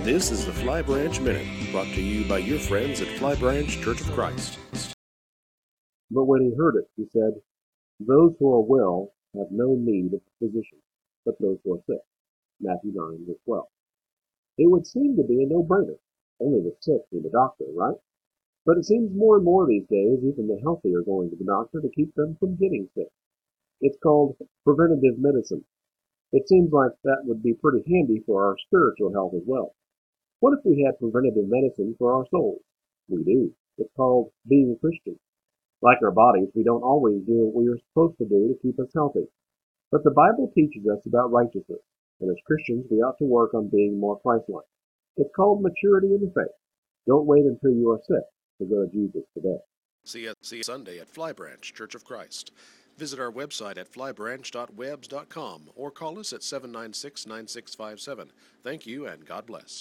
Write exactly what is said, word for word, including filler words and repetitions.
This is the Fly Branch Minute, brought to you by your friends at Fly Branch Church of Christ. But when he heard it, he said, Those who are well have no need of a physician, but those who are sick. Matthew nine, verse twelve. It would seem to be a no-brainer. Only the sick need a doctor, right? But it seems more and more these days, even the healthy are going to the doctor to keep them from getting sick. It's called preventative medicine. It seems like that would be pretty handy for our spiritual health as well. What if we had preventative medicine for our souls? We do. It's called being Christian. Like our bodies, we don't always do what we are supposed to do to keep us healthy. But the Bible teaches us about righteousness, and as Christians, we ought to work on being more Christ-like. It's called maturity in the faith. Don't wait until you are sick to go to Jesus today. See you, see you Sunday at Fly Branch Church of Christ. Visit our website at fly branch dot webs dot com or call us at seven nine six, nine six five seven. Thank you and God bless.